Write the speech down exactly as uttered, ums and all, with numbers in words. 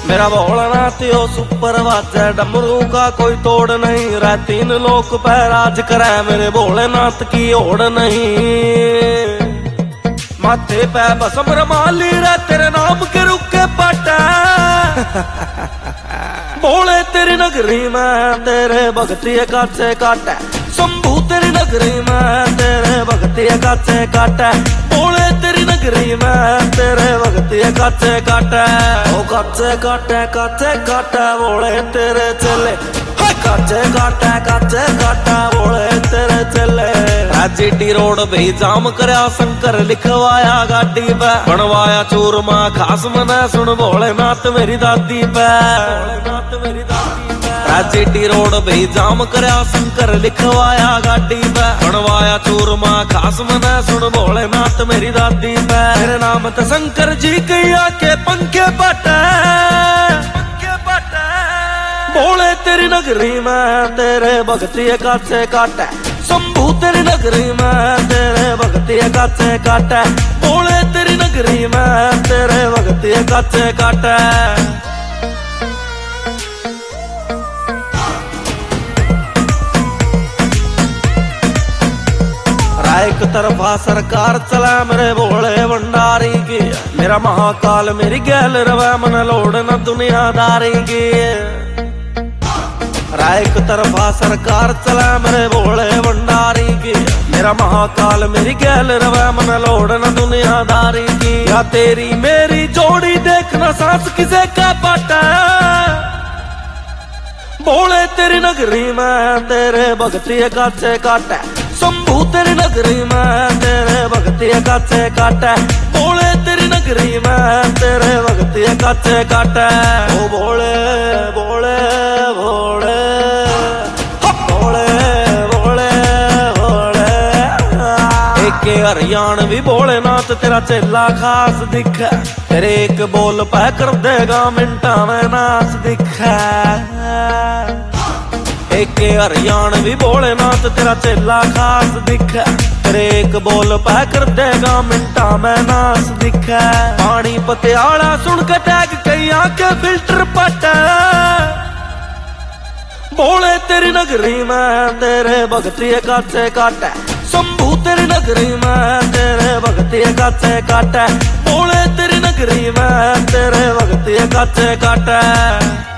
मेरा भोलानाथ यो सुपर वाचा डमरू का कोई तोड़ नहीं रहा तीन लोक पे राज करे मेरे भोलेनाथ की ओढ़ नहीं माथे पे बसम रमाली रे तेरे नाम के रुके पटा भोले तेरी नगरी में तेरे भक्ति काचे काटे शंभू तेरी नगरी में तेरे भक्ति काचे काटे भोले तेरी नगरी में तेरे भक्ति काचे काटे ओ काचे काटे काचे काटे भोले तेरे चले काचे काटे काचे काटे भोले तेरे चले राजीडी रोड भी जाम करया शंकर लिखवाया गाड़ी पे बनवाया चूरमा खास मना सुन भोलेनाथ मेरी दादी पे भोलेनाथ मेरी दादी पे राजीडी रोड भी जाम करया शंकर लिखवाया गाड़ी पे बनवाया चूरमा खास मना सुन भोलेनाथ मेरी दादी पे मेरे नाम तो शंकर जी कैया के पंखे पटे भोले तेरी नगरी में तेरे भक्ति काचे काटे शंभू तेरी नगरी में तेरे भक्ति काचे काटे भोले तेरी नगरी में तेरे भक्ति काचे काटे एक तरफा सरकार चला मेरे भोले भंडारी की मेरा महाकाल मेरी गैल रवा मन लोड न दुनियादारी की एक तरफा सरकार चला मेरे भोले भंडारी की मेरा महाकाल मेरी गैल रवा मन लोड न दुनियादारी की या तेरी मेरी जोड़ी देखना सांस किसे का पाटा भोले तेरी नगरी में तेरे भक्ति काचे काटे शंभू तेरी नगरी में तेरे भक्ति काचे काटे भोले तेरी नगरी में तेरे भक्ति काचे काटे ओ भोले भोले भोले भोले भोले भोले एक हरियाणवी भोलेनाथ तेरा चेला खास दिखा तेरे एक बोल पै कर देगा मिनटा में नाच दिखा एक हरियाणवी भोलेनाथ तेरा चेला खास दिखा तेरे एक बोल पै कर देगा मिनटा में नाच दिखा पानी पतियाला सुन के टैग कई आके फिल्टर पटा भोले तेरी नगरी में तेरे भक्ति काचे काटे शंभू तेरी नगरी में तेरे भक्ति काचे काटे भोले तेरी नगरी में तेरे भक्ति काचे काटे।